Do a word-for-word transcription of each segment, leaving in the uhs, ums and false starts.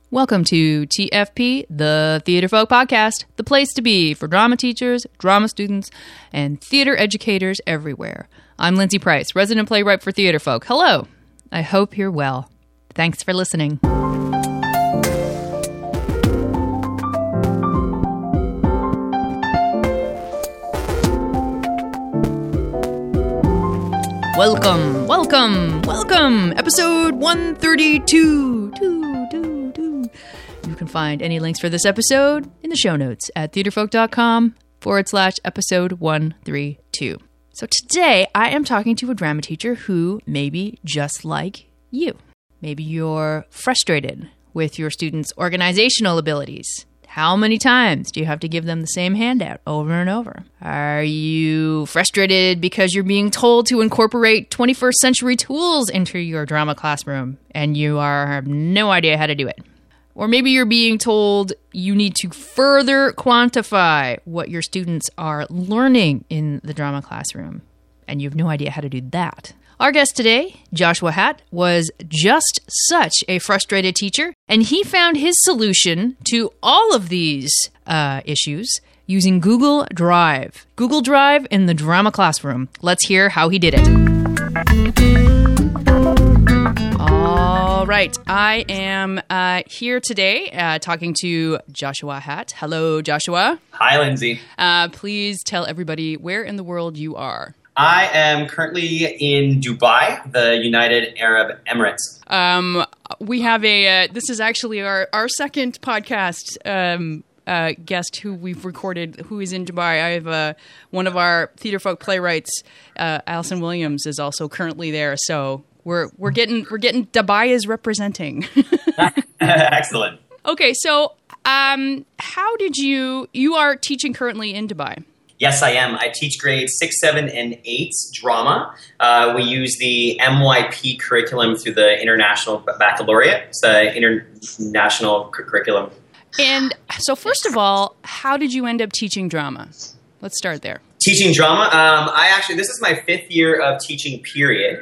Welcome to T F P, the Theater Folk Podcast, the place to be for drama teachers, drama students, and theater educators everywhere. I'm Lindsay Price, resident playwright for Theater Folk. Hello. I hope you're well. Thanks for listening. Welcome, welcome, welcome. Episode one thirty-two. Two, two, two. You can find any links for this episode in the show notes at theaterfolk.com forward slash episode one thirty-two. So today I am talking to a drama teacher who may be just like you. Maybe you're frustrated with your students' organizational abilities. How many times do you have to give them the same handout over and over? Are you frustrated because you're being told to incorporate twenty-first century tools into your drama classroom and you are, have no idea how to do it? Or maybe you're being told you need to further quantify what your students are learning in the drama classroom and you have no idea how to do that. Our guest today, Joshua Hatt, was just such a frustrated teacher, and he found his solution to all of these uh, issues using Google Drive. Google Drive in the drama classroom. Let's hear how he did it. All right. I am uh, here today uh, talking to Joshua Hatt. Hello, Joshua. Hi, Lindsay. Uh, please tell everybody where in the world you are. I am currently in Dubai, the United Arab Emirates. Um, we have a, uh, this is actually our, our second podcast um, uh, guest who we've recorded who is in Dubai. I have uh, one of our Theater Folk playwrights, uh, Allison Williams, is also currently there. So we're we're getting, we're getting Dubai is representing. Excellent. Okay, so um, how did you, you are teaching currently in Dubai? Yes, I am. I teach grades six, seven, and eight drama. Uh, we use the M Y P curriculum through the International Baccalaureate. It's the international cu- curriculum. And so first of all, how did you end up teaching drama? Let's start there. Teaching drama. Um, I actually, this is my fifth year of teaching, period.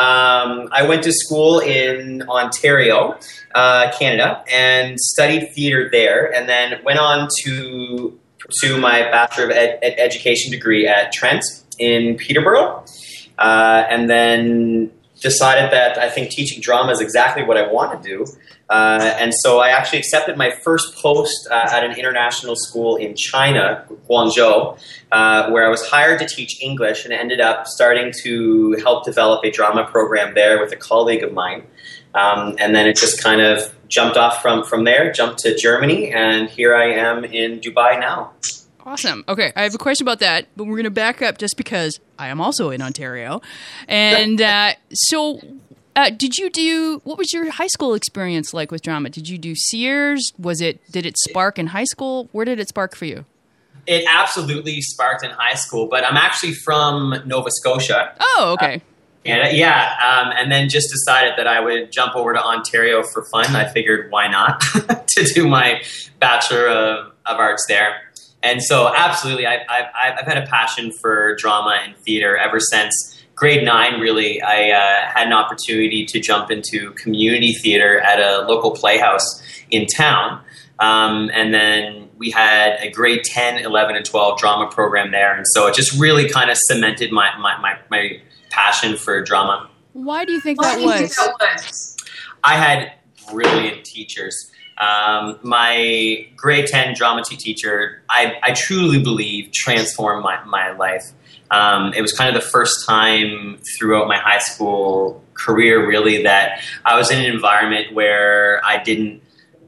Um, I went to school in Ontario, uh, Canada, and studied theater there, and then went on to pursue my Bachelor of Ed- Ed- Education degree at Trent in Peterborough, uh, and then decided that I think teaching drama is exactly what I want to do. Uh, and so I actually accepted my first post uh, at an international school in China, Guangzhou, uh, where I was hired to teach English and ended up starting to help develop a drama program there with a colleague of mine. Um, and then it just kind of jumped off from, from there, jumped to Germany, and here I am in Dubai now. Awesome. Okay, I have a question about that, but we're going to back up just because I am also in Ontario. And uh, so uh, did you do, what was your high school experience like with drama? Did you do Sears? Was it, did it spark in high school? Where did it spark for you? It absolutely sparked in high school, but I'm actually from Nova Scotia. Oh, okay. Uh, And, yeah, um, and then just decided that I would jump over to Ontario for fun. I figured, why not, to do my Bachelor of, of Arts there. And so, absolutely, I, I've, I've had a passion for drama and theater ever since grade nine, really. I uh, had an opportunity to jump into community theater at a local playhouse in town. Um, and then we had a grade ten, eleven, and twelve drama program there. And so it just really kind of cemented my my my, my passion for drama. Why do you think Why that do you was? think that was? I had brilliant teachers. Um, my grade ten drama teacher, I, I truly believe, transformed my, my life. Um, it was kind of the first time throughout my high school career, really, that I was in an environment where I didn't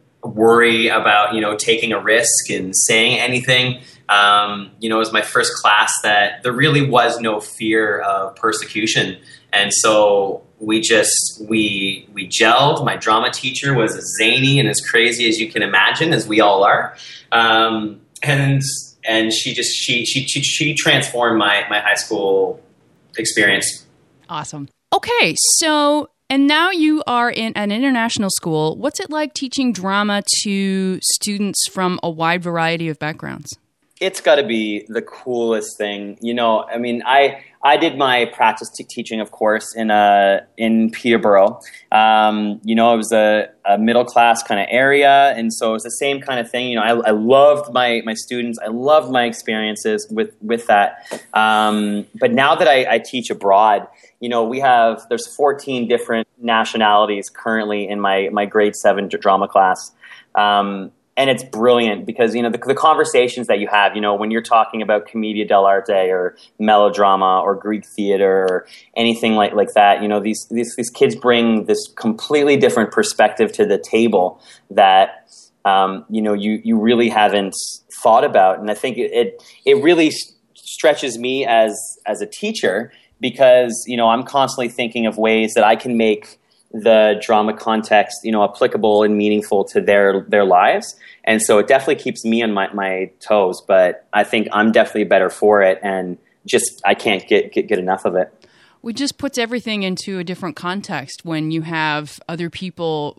worry about, you know, taking a risk and saying anything. Um, you know, it was my first class that there really was no fear of persecution. And so we just, we we gelled. My drama teacher was as zany and as crazy as you can imagine, as we all are. Um, and and she just, she she she, she transformed my, my high school experience. Awesome. Okay, so, and now you are in an international school. What's it like teaching drama to students from a wide variety of backgrounds? it's got to be the coolest thing. You know, I mean, I I did my practice t- teaching, of course, in uh, in Peterborough. Um, you know, it was a, a middle class kind of area, and so it was the same kind of thing. You know, I, I loved my my students. I loved my experiences with with that. Um, but now that I, I teach abroad, you know, we have there's fourteen different nationalities currently in my my grade seven drama class. Um, And it's brilliant because, you know, the, the conversations that you have, you know, when you're talking about commedia dell'arte or melodrama or Greek theater or anything like, like that, you know, these, these these kids bring this completely different perspective to the table that, um, you know, you, you really haven't thought about. And I think it it, it really stretches me as as a teacher because, you know, I'm constantly thinking of ways that I can make the drama context, you know, applicable and meaningful to their their lives. And so it definitely keeps me on my, my toes, but I think I'm definitely better for it, and just I can't get, get, get enough of it. It just puts everything into a different context when you have other people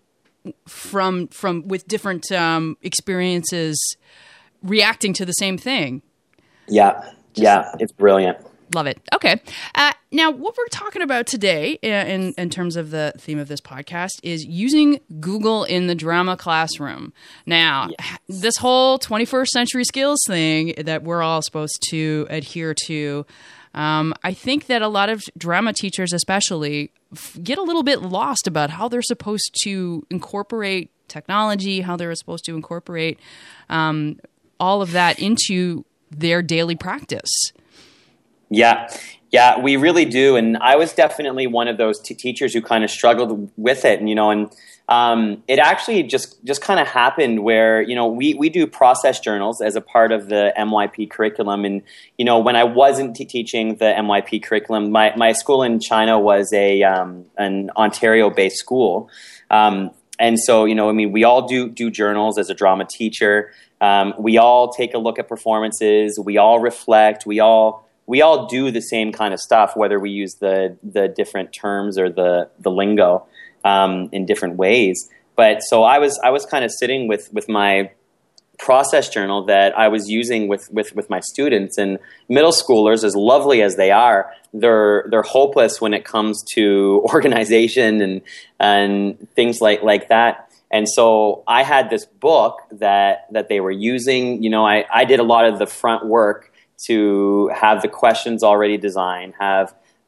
from from with different um, experiences reacting to the same thing. Yeah, just, yeah, it's brilliant. Love it. Okay. Uh, now, what we're talking about today in, in terms of the theme of this podcast is using Google in the drama classroom. Now, yes. This whole twenty-first century skills thing that we're all supposed to adhere to, um, I think that a lot of drama teachers especially f- get a little bit lost about how they're supposed to incorporate technology, how they're supposed to incorporate um, all of that into their daily practice. Yeah, yeah, we really do. And I was definitely one of those t- teachers who kind of struggled with it. And, you know, and um, it actually just, just kind of happened where, you know, we, we do process journals as a part of the M Y P curriculum. And, you know, when I wasn't t- teaching the M Y P curriculum, my, my school in China was a um, an Ontario-based school. Um, and so, you know, I mean, we all do do journals as a drama teacher. Um, we all take a look at performances. We all reflect. We all... We all do the same kind of stuff, whether we use the the different terms or the the lingo um, in different ways. But so I was I was kind of sitting with with my process journal that I was using with with with my students, and middle schoolers, as lovely as they are, they're they're hopeless when it comes to organization and and things like like that. And so I had this book that that they were using. You know, I I did a lot of the front work to have the questions already designed, have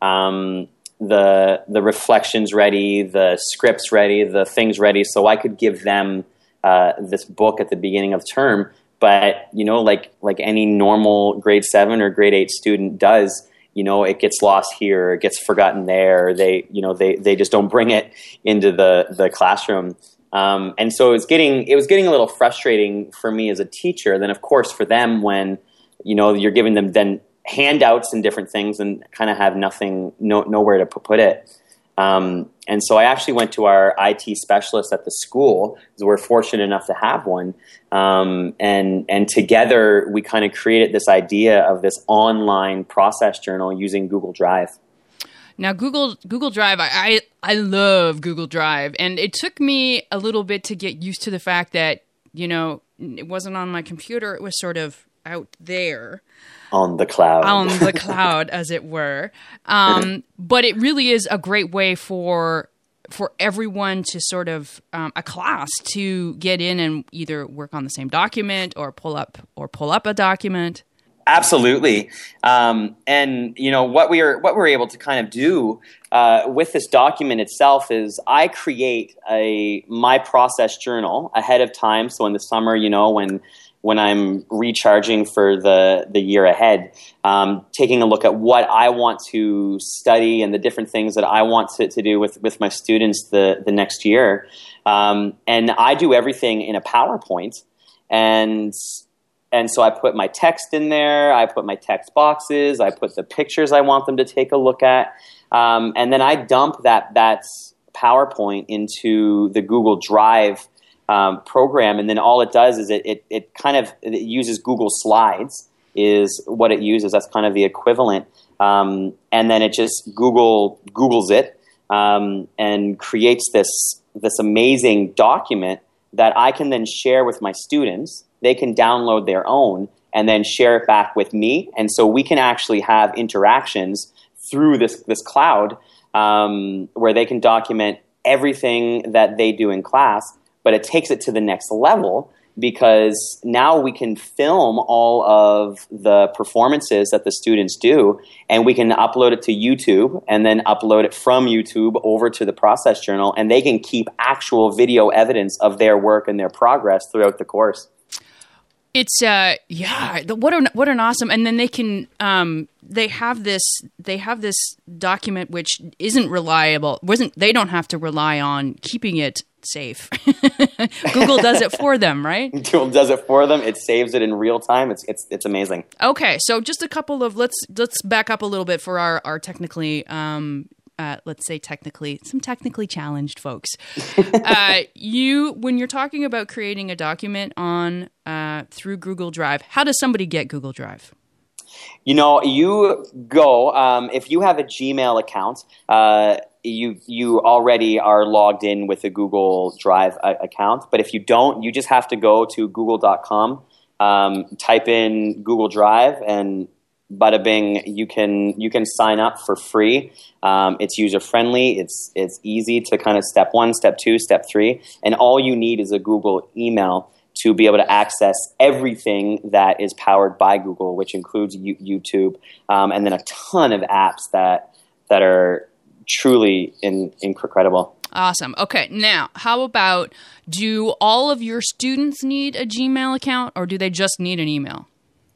um, the the reflections ready, the scripts ready, the things ready, so I could give them uh, this book at the beginning of term. But, you know, like like any normal grade seven or grade eight student does, you know, it gets lost here, it gets forgotten there. They, you know, they they just don't bring it into the the classroom. Um, and so it was getting it was getting a little frustrating for me as a teacher. Then, of course, for them when you know, you're giving them then handouts and different things and kind of have nothing, no, nowhere to put it. Um, and so I actually went to our I T specialist at the school, because we're fortunate enough to have one. Um, and, and together we kind of created this idea of this online process journal using Google Drive. Now, Google Google Drive, I, I, I love Google Drive. And it took me a little bit to get used to the fact that, you know, it wasn't on my computer. It was sort of out there. On the cloud. On the cloud, as it were. Um, but it really is a great way for for everyone to sort of, um, a class to get in and either work on the same document or pull up or pull up a document. Absolutely. Um, and, you know, what we are what we're able to kind of do uh, with this document itself is I create a my process journal ahead of time. So in the summer, you know, when when I'm recharging for the, the year ahead, um, taking a look at what I want to study and the different things that I want to, to do with, with my students the, the next year. Um, and I do everything in a PowerPoint. And and so I put my text in there, I put my text boxes, I put the pictures I want them to take a look at. Um, and then I dump that, that PowerPoint into the Google Drive Um, program, and then all it does is it it, it kind of it uses Google Slides is what it uses. That's kind of the equivalent, um, and then it just Google Googles it um, and creates this this amazing document that I can then share with my students. They can download their own, and then share it back with me. And so we can actually have interactions through this, this cloud um, where they can document everything that they do in class, but it takes it to the next level because now we can film all of the performances that the students do, and we can upload it to YouTube and then upload it from YouTube over to the process journal, and they can keep actual video evidence of their work and their progress throughout the course. It's uh yeah, the, what an what an awesome, and then they can um they have this they have this document which isn't reliable, wasn't they don't have to rely on keeping it safe. Google does it for them, right? Google does it for them. It saves it in real time. It's it's it's amazing. Okay, so just a couple of let's let's back up a little bit for our our technically um Uh, let's say technically, some technically challenged folks. uh, you, when you're talking about creating a document on uh, through Google Drive, how does somebody get Google Drive? You know, you go um, if you have a Gmail account. Uh, you you already are logged in with a Google Drive a- account. But if you don't, you just have to go to google dot com, um, type in Google Drive, and bada bing, you can you can sign up for free. Um, it's user friendly. It's it's easy to kind of step one, step two, step three, and all you need is a Google email to be able to access everything that is powered by Google, which includes U- YouTube, um, and then a ton of apps that that are truly in, incredible. Awesome. Okay, now how about, do all of your students need a Gmail account, or do they just need an email?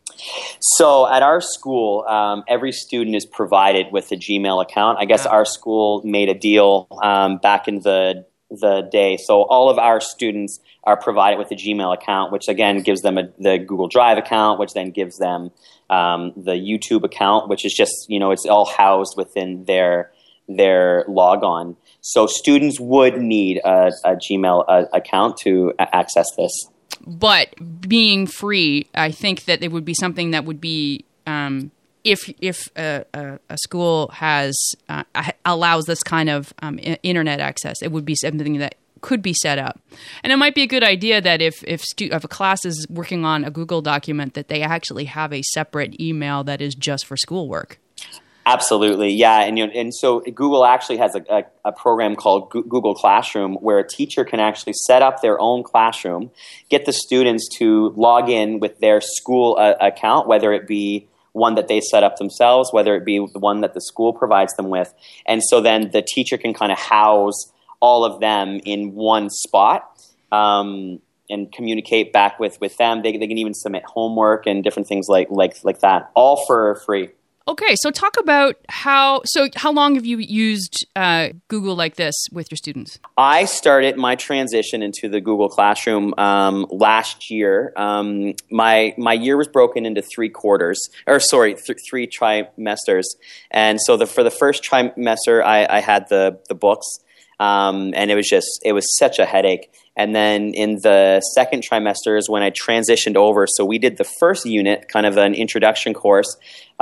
So at our school, um, every student is provided with a Gmail account. I guess Wow. our school made a deal um, back in the the day. So all of our students are provided with a Gmail account, which again gives them a, the Google Drive account, which then gives them um, the YouTube account, which is just, you know, it's all housed within their their logon. So students would need a, a Gmail uh, account to a- access this. But being free, I think that it would be something that would be, um, if if a, a, a school has uh, allows this kind of um, internet access, it would be something that could be set up. And it might be a good idea that if if, stu- if a class is working on a Google document, that they actually have a separate email that is just for schoolwork. Absolutely, yeah, and you know, and so Google actually has a, a, a program called Go- Google Classroom, where a teacher can actually set up their own classroom, get the students to log in with their school uh, account, whether it be one that they set up themselves, whether it be the one that the school provides them with, and so then the teacher can kind of house all of them in one spot. Um, and communicate back with, with them. They, they can even submit homework and different things like like like that, all for free. Okay, so talk about how, so how long have you used uh, Google like this with your students? I started my transition into the Google Classroom um, last year. Um, my my year was broken into three quarters, or sorry, th- three trimesters. And so the, for the first trimester, I, I had the the books, um, and it was just, it was such a headache. And then in the second trimester is when I transitioned over. So we did the first unit, kind of an introduction course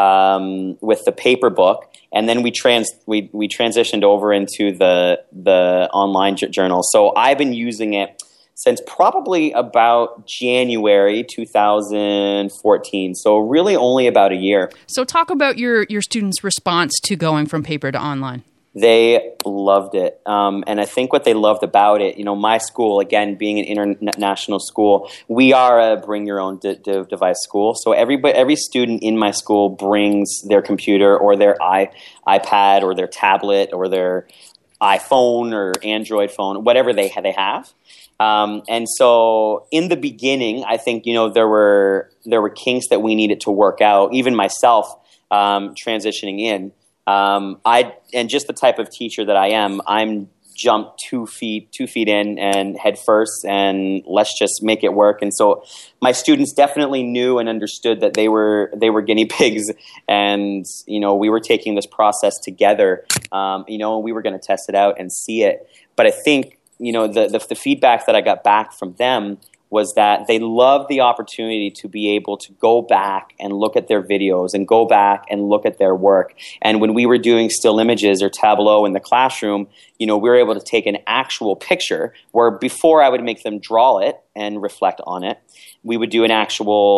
um, with the paper book, and then we trans we we transitioned over into the the online j- journal. So I've been using it since probably about January two thousand fourteen. So really only about a year. So talk about your your students' response to going from paper to online. They loved it. Um, and I think what they loved about it, you know, my school, again, being an international school, we are a bring your own de- de- device school. So everybody, every student in my school brings their computer or their i iPad or their tablet or their iPhone or Android phone, whatever they ha- they have. Um, and so in the beginning, I think, you know, there were there were kinks that we needed to work out, even myself um, transitioning in. Um, I and just the type of teacher that I am, I'm jumped two feet, two feet in and head first, and let's just make it work. And so my students definitely knew and understood that they were they were guinea pigs, and you know we were taking this process together. Um, you know, we were going to test it out and see it. But I think you know the, the the feedback that I got back from them was that they loved the opportunity to be able to go back and look at their videos and go back and look at their work. And when we were doing still images or Tableau in the classroom, you know, we were able to take an actual picture where before I would make them draw it and reflect on it. We would do an actual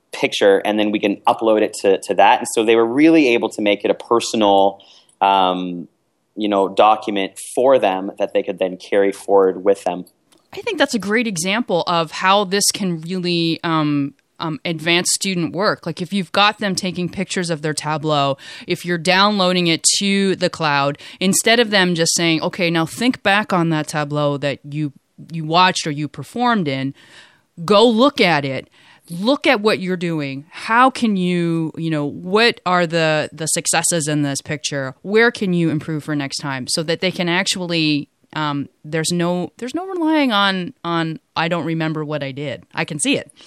picture, and then we can upload it to, to that. And so they were really able to make it a personal, um, you know, document for them that they could then carry forward with them. I think that's a great example of how this can really um, um, advance student work. Like if you've got them taking pictures of their Tableau, if you're downloading it to the cloud, instead of them just saying, okay, now think back on that Tableau that you you watched or you performed in, go look at it. Look at what you're doing. How can you, you know, what are the, the successes in this picture? Where can you improve for next time? So that they can actually, um, there's no, there's no relying on, on, I don't remember what I did. I can see it.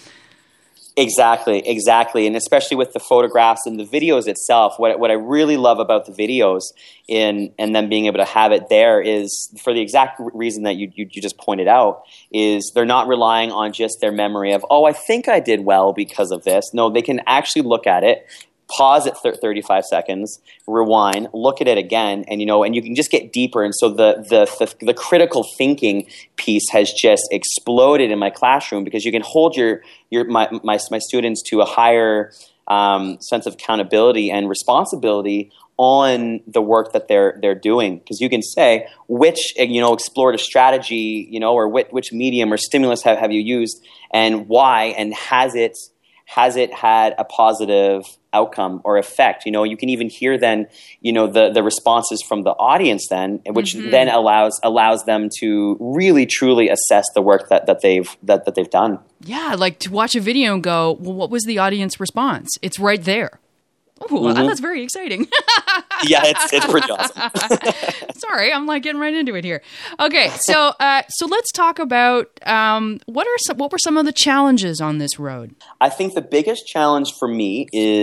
Exactly, exactly. And especially with the photographs and the videos itself, what what I really love about the videos in and them being able to have it there is for the exact reason that you, you you just pointed out, is they're not relying on just their memory of, oh, I think I did well because of this. No, they can actually look at it, pause at thirty-five seconds, rewind, look at it again, and you know, and you can just get deeper. And so the, the the the critical thinking piece has just exploded in my classroom, because you can hold your your my my, my students to a higher um, sense of accountability and responsibility on the work that they're they're doing. Because you can say which you know explorative strategy you know or which, which medium or stimulus have, have you used, and why, and has it has it had a positive outcome or effect. You know, you can even hear then, you know, the, the responses from the audience then, which mm-hmm. then allows allows them to really truly assess the work that, that they've that, that they've done. Yeah, like to watch a video and go, well, what was the audience response? It's right there. Oh, mm-hmm. That's very exciting. Yeah, it's it's pretty awesome. Sorry, I'm like getting right into it here. Okay, so uh, so let's talk about um, what are some, what were some of the challenges on this road? I think the biggest challenge for me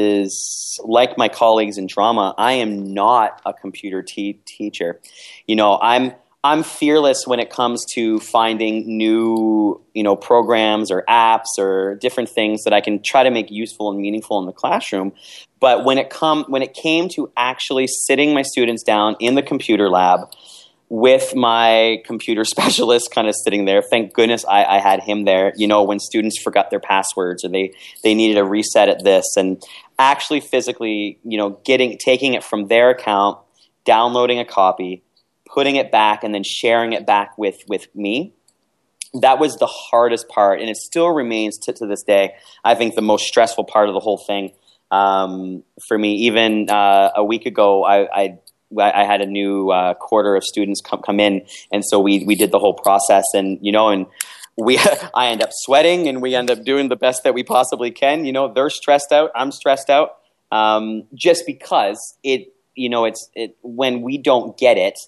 is, like my colleagues in drama, I am not a computer te- teacher. You know, I'm I'm fearless when it comes to finding new, you know, programs or apps or different things that I can try to make useful and meaningful in the classroom. But when it come when it came to actually sitting my students down in the computer lab with my computer specialist kind of sitting there, thank goodness I, I had him there. You know, when students forgot their passwords or they they needed a reset at this, and actually physically, you know, getting taking it from their account, downloading a copy, putting it back, and then sharing it back with, with me. That was the hardest part, and it still remains to, to this day, I think, the most stressful part of the whole thing um, for me. Even uh, a week ago, I, I I had a new uh, quarter of students come come in, and so we we did the whole process, and you know, and we I end up sweating, and we end up doing the best that we possibly can. You know, they're stressed out, I'm stressed out, um, just because it you know it's it when we don't get it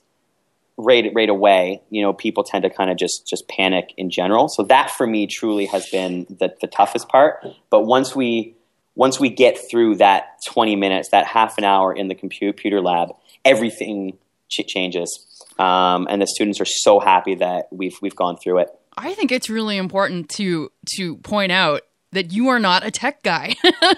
right right away, you know, people tend to kind of just just panic in general. So that for me truly has been the, the toughest part. But once we once we get through that twenty minutes, that half an hour in the computer lab, everything ch- changes, um, and the students are so happy that we've we've gone through it. I think it's really important to to point out that you are not a tech guy.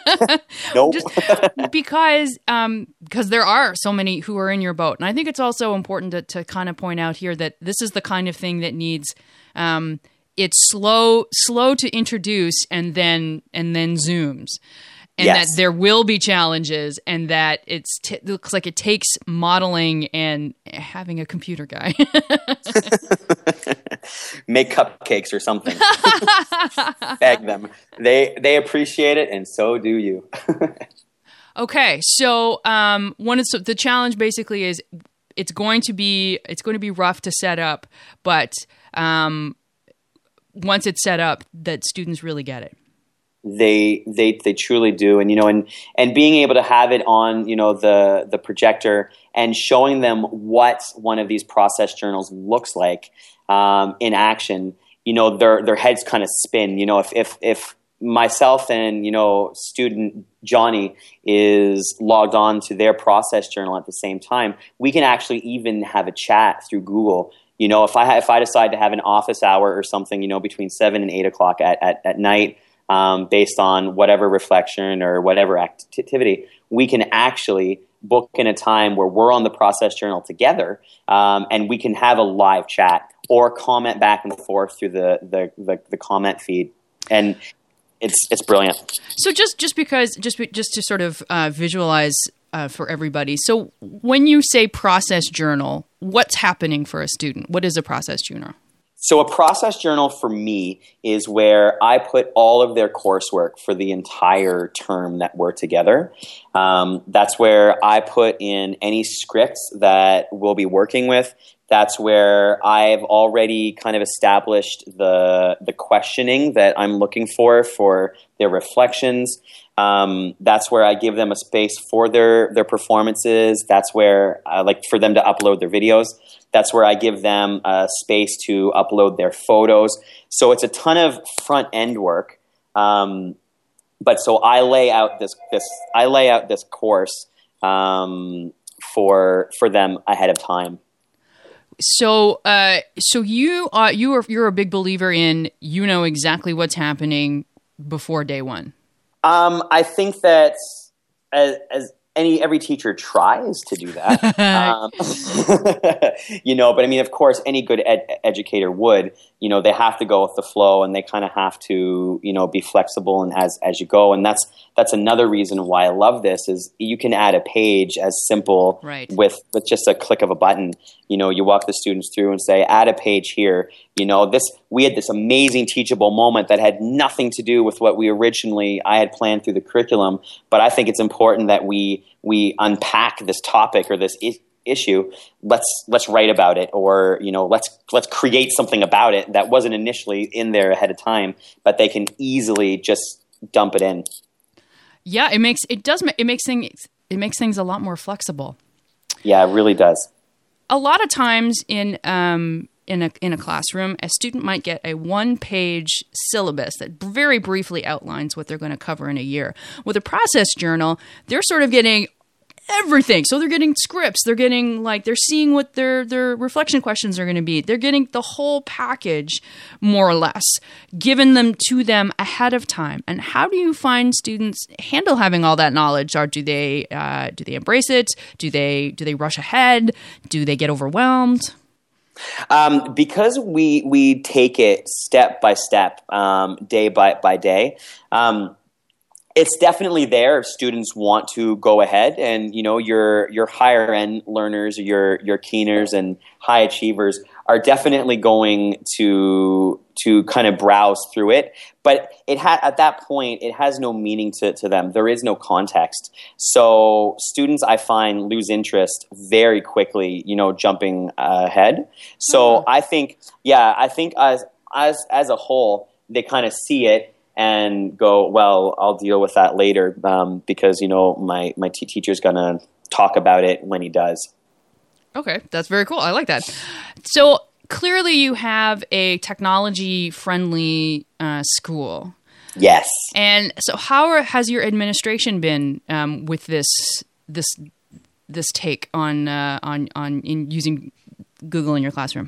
Nope. Just because um, because there are so many who are in your boat. And I think it's also important to, to kind of point out here that this is the kind of thing that needs um, it's slow slow to introduce and then and then zooms. And yes. that there will be challenges, and that it's t- it looks like it takes modeling and having a computer guy. Make cupcakes or something. Beg them. They they appreciate it, and so do you. Okay, so um, one of the, the challenge basically is it's going to be it's going to be rough to set up, but um, once it's set up, that students really get it. They they they truly do, and you know, and and being able to have it on, you know, the the projector and showing them what one of these process journals looks like um, in action, you know, their their heads kind of spin. You know, if if if myself and you know student Johnny is logged on to their process journal at the same time, we can actually even have a chat through Google. You know, if I if I decide to have an office hour or something, you know, between seven and eight o'clock at at, at night. Um, based on whatever reflection or whatever activity, we can actually book in a time where we're on the process journal together, um, and we can have a live chat or comment back and forth through the the, the, the comment feed. And it's it's brilliant. So just just because just just to sort of uh, visualize uh, for everybody. So when you say process journal, what's happening for a student? What is a process journal? So a process journal for me is where I put all of their coursework for the entire term that we're together. Um, that's where I put in any scripts that we'll be working with. That's where I've already kind of established the the questioning that I'm looking for for their reflections. Um, that's where I give them a space for their their performances. That's where I like for them to upload their videos. That's where I give them a space to upload their photos. So it's a ton of front end work. Um, but so I lay out this this I lay out this course um, for for them ahead of time. So, uh, so you are you are you're a big believer in you know exactly what's happening before day one. Um, I think that as, as any every teacher tries to do that, um, you know. But I mean, of course, any good ed- educator would. You know, they have to go with the flow, and they kind of have to, you know, be flexible and as as you go. And that's that's another reason why I love this is you can add a page as simple right. with with just a click of a button. You know, you walk the students through and say, add a page here. You know, this we had this amazing teachable moment that had nothing to do with what we originally I had planned through the curriculum. But I think it's important that we we unpack this topic or this I- issue. Let's let's write about it, or you know, let's let's create something about it that wasn't initially in there ahead of time, but they can easily just dump it in. Yeah, it makes it does it makes things it makes things a lot more flexible. Yeah, it really does. A lot of times in um, in a in a classroom, a student might get a one-page syllabus that very briefly outlines what they're going to cover in a year. With a process journal, they're sort of getting everything. So they're getting scripts. They're getting like they're seeing what their their reflection questions are going to be. They're getting the whole package, more or less, given them to them ahead of time. And how do you find students handle having all that knowledge? Or do they uh, do they embrace it? Do they do they rush ahead? Do they get overwhelmed? Um, because we we take it step by step, um, day by by day. Um, It's definitely there if students want to go ahead, and you know your your higher end learners, your your keeners and high achievers are definitely going to to kind of browse through it. But it ha- at that point, it has no meaning to, to them. There is no context. So students, I find, lose interest very quickly. You know, jumping ahead. So mm. I think, yeah, I think as as as a whole, they kind of see it and go, well, I'll deal with that later um, because, you know, my, my t- teacher's going to talk about it when he does. Okay, that's very cool. I like that. So clearly you have a technology-friendly uh, school. Yes. And so how are, has your administration been um, with this this this take on uh, on on in using Google in your classroom?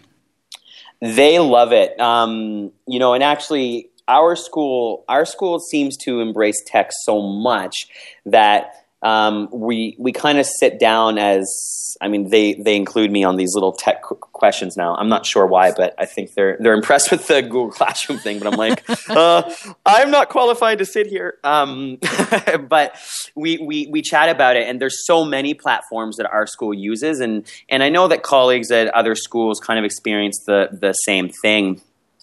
They love it. Um, you know, and actually Our school, our school seems to embrace tech so much that um, we we kind of sit down as, I mean, they, they include me on these little tech qu- questions now. I'm not sure why, but I think they're they're impressed with the Google Classroom thing. But I'm like, uh, I'm not qualified to sit here. Um, but we, we we chat about it, and there's so many platforms that our school uses, and and I know that colleagues at other schools kind of experience the the same thing.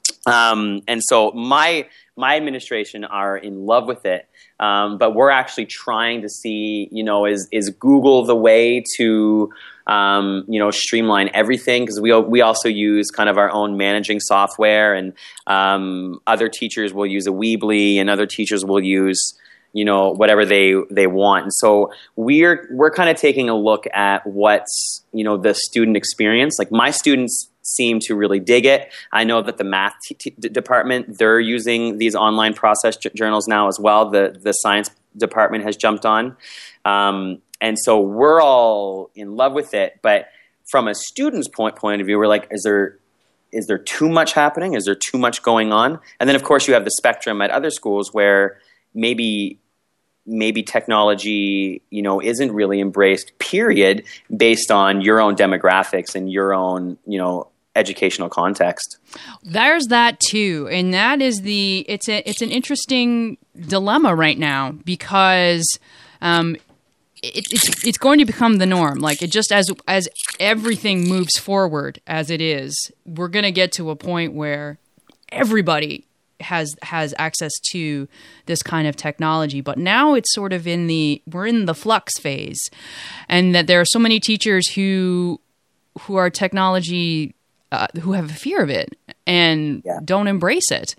Um, and so my my administration are in love with it, um, but we're actually trying to see, you know, is is Google the way to, um, you know, streamline everything? Because we we also use kind of our own managing software, and um, other teachers will use a Weebly, and other teachers will use, you know, whatever they they want. And so we're we're kind of taking a look at what's, you know, the student experience. Like my students seem to really dig it. I know that the math t- t- department, they're using these online process j- journals now as well. The the science department has jumped on. Um, and so we're all in love with it. But from a student's point point of view, we're like, is there is there too much happening? Is there too much going on? And then, of course, you have the spectrum at other schools where maybe maybe technology, you know, isn't really embraced, period, based on your own demographics and your own, you know, educational context. There's that too. And that is the, it's a, it's an interesting dilemma right now because, um, it, it's, it's going to become the norm. Like it just, as, as everything moves forward as it is, we're going to get to a point where everybody has, has access to this kind of technology. But now it's sort of in the, we're in the flux phase, and that there are so many teachers who, who are technology Uh, who have a fear of it and yeah. don't embrace it.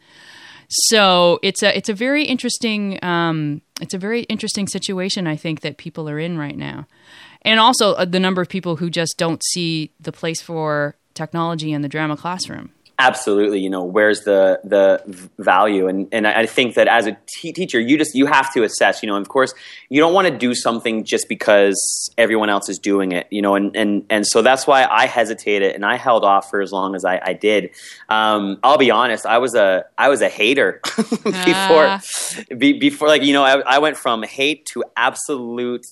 So it's a it's a very interesting um, it's a very interesting situation, I think, that people are in right now, and also uh, the number of people who just don't see the place for technology in the drama classroom. Absolutely. You know, where's the the value? And and I think that as a t- teacher, you just you have to assess, you know, and of course, you don't want to do something just because everyone else is doing it, you know, and and, and so that's why I hesitated and I held off for as long as I, I did. Um, I'll be honest, I was a I was a hater before ah. be, before like, you know, I, I went from hate to absolute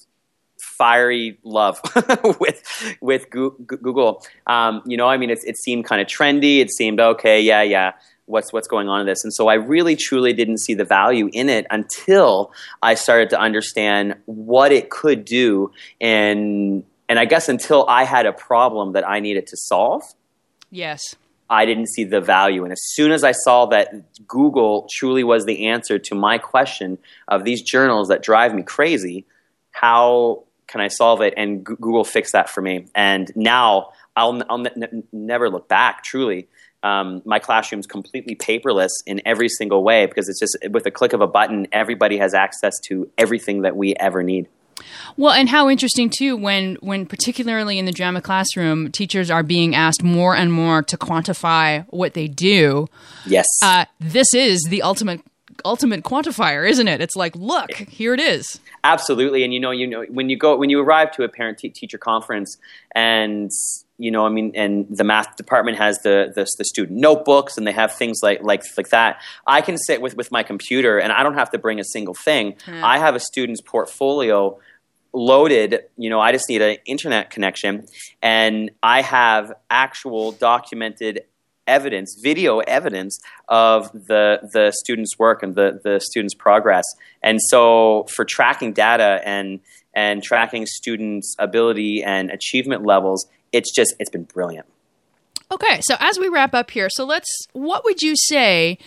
fiery love with with Google. Um, you know, I mean, it, it seemed kind of trendy. It seemed okay. Yeah, yeah. What's what's going on in this? And so I really, truly didn't see the value in it until I started to understand what it could do, and and I guess until I had a problem that I needed to solve. Yes. I didn't see the value. And as soon as I saw that Google truly was the answer to my question of these journals that drive me crazy, how can I solve it? And G- Google fixed that for me. And now I'll, I'll ne- ne- never look back, truly. Um, my classroom's completely paperless in every single way because it's just with a click of a button, everybody has access to everything that we ever need. Well, and how interesting, too, when, when particularly in the drama classroom, teachers are being asked more and more to quantify what they do. Yes. Uh, this is the ultimate ultimate quantifier, isn't it? It's like, look, here it is. Absolutely. And, you know, you know, when you go, when you arrive to a parent te- teacher conference and, you know, I mean, and the math department has the, the, the student notebooks and they have things like, like, like that. I can sit with, with my computer and I don't have to bring a single thing. Hmm. I have a student's portfolio loaded. You know, I just need an internet connection and I have actual documented evidence, video evidence of the the student's work and the, the student's progress. And so for tracking data and and tracking students' ability and achievement levels, it's just, it's been brilliant. Okay, so as we wrap up here, so let's, what would you say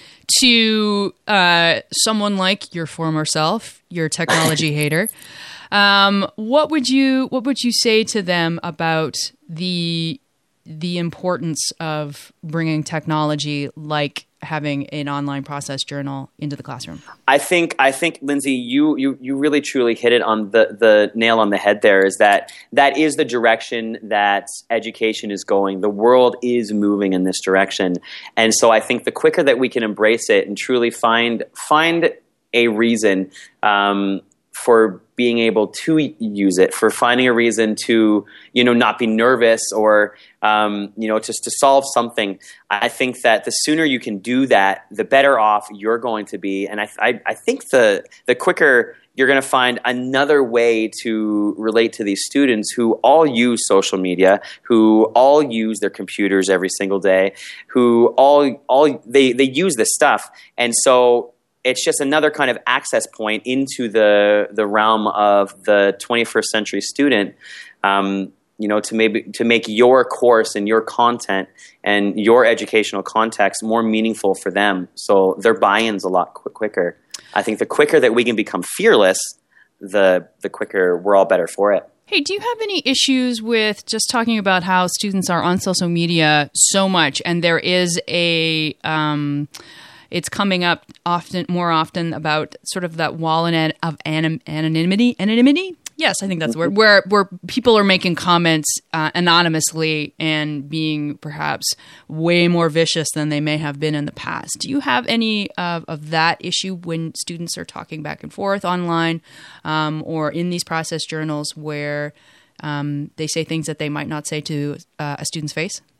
to uh, someone like your former self, your technology hater? Um, what would you what would you say to them about the the importance of bringing technology like having an online process journal into the classroom? I think, I think, Lindsay, you, you, you really truly hit it on the, the nail on the head there, is that that is the direction that education is going. The world is moving in this direction. And so I think the quicker that we can embrace it and truly find, find a reason, um, for being able to use it, for finding a reason to, you know, not be nervous or, um, you know, just to solve something. I think that the sooner you can do that, the better off you're going to be. And I, I, I think the the quicker you're going to find another way to relate to these students who all use social media, who all use their computers every single day, who all all they they use this stuff, and so it's just another kind of access point into the the realm of the twenty-first century student, um, you know, to maybe to make your course and your content and your educational context more meaningful for them, so their buy-in's a lot qu- quicker. I think the quicker that we can become fearless, the the quicker we're all better for it. Hey, do you have any issues with just talking about how students are on social media so much, and there is a um, it's coming up often, more often, about sort of that wall of anim- anonymity. Anonymity? Yes, I think that's the word. Where where people are making comments uh, anonymously and being perhaps way more vicious than they may have been in the past. Do you have any of, of that issue when students are talking back and forth online, um, or in these process journals where um, they say things that they might not say to uh, a student's face?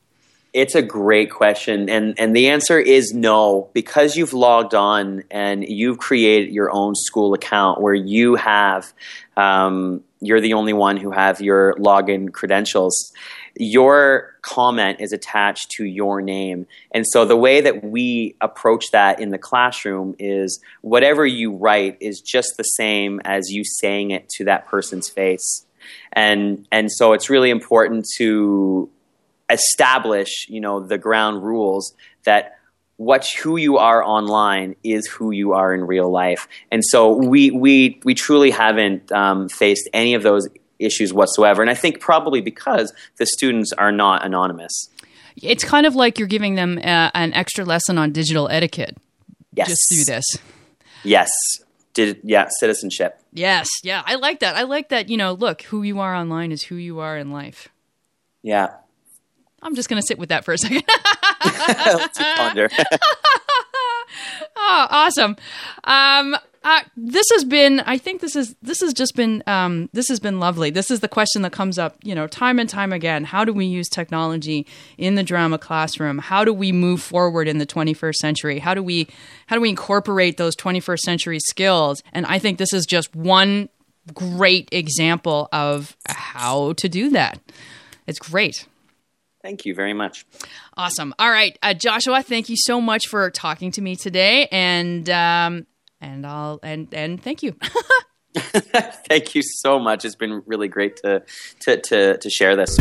It's a great question, and and the answer is no, because you've logged on and you've created your own school account where you have, um, you're the only one who have your login credentials. Your comment is attached to your name, and so the way that we approach that in the classroom is whatever you write is just the same as you saying it to that person's face, and and so it's really important to establish, you know, the ground rules that what who you are online is who you are in real life. And so we we we truly haven't um, faced any of those issues whatsoever. And I think probably because the students are not anonymous. It's kind of like you're giving them uh, an extra lesson on digital etiquette. Yes. Just through this. Yes. Did yeah, citizenship. Yes. Yeah, I like that. I like that, you know, look, who you are online is who you are in life. Yeah. I'm just going to sit with that for a second. Let's ponder. Oh, awesome. Um, uh, this has been, I think this is, this has just been, um, this has been lovely. This is the question that comes up, you know, time and time again. How do we use technology in the drama classroom? How do we move forward in the twenty-first century? How do we, how do we incorporate those twenty-first century skills? And I think this is just one great example of how to do that. It's great. Thank you very much. Awesome. All right, uh, Joshua, thank you so much for talking to me today, and um, and I'll and and thank you. Thank you so much. It's been really great to to to, to share this.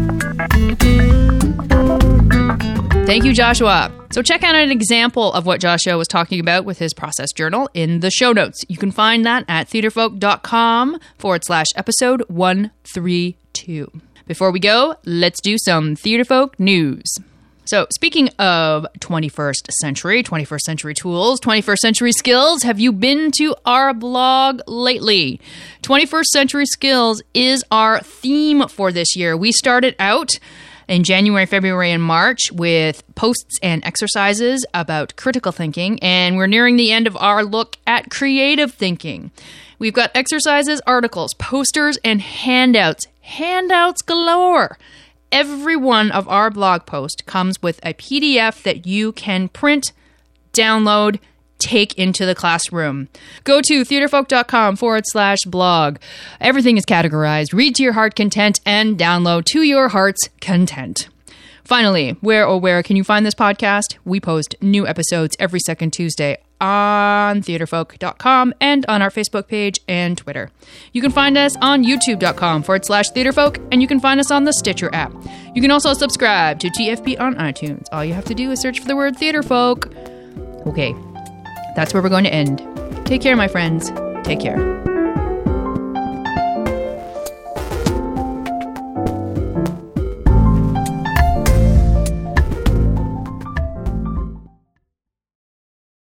Thank you, Joshua. So check out an example of what Joshua was talking about with his process journal in the show notes. You can find that at theatrefolk.com forward slash episode one thirty-two. Before we go, let's do some Theatrefolk news. So speaking of twenty-first century, twenty-first century tools, twenty-first century skills, have you been to our blog lately? twenty-first century skills is our theme for this year. We started out in January, February, and March with posts and exercises about critical thinking, and we're nearing the end of our look at creative thinking. We've got exercises, articles, posters, and handouts. Handouts galore. Every one of our blog posts comes with a P D F that you can print, download, take into the classroom. Go to theatrefolk.com forward slash blog. Everything is categorized. Read to your heart content and download to your heart's content. Finally, where or where can you find this podcast? We post new episodes every second Tuesday on theatrefolk dot com and on our Facebook page and Twitter. You can find us on youtube.com forward slash theatrefolk, and you can find us on the Stitcher app. You can also subscribe to T F B on iTunes. All you have to do is search for the word Theatrefolk. Okay, that's where we're going to end. Take care, my friends. Take care.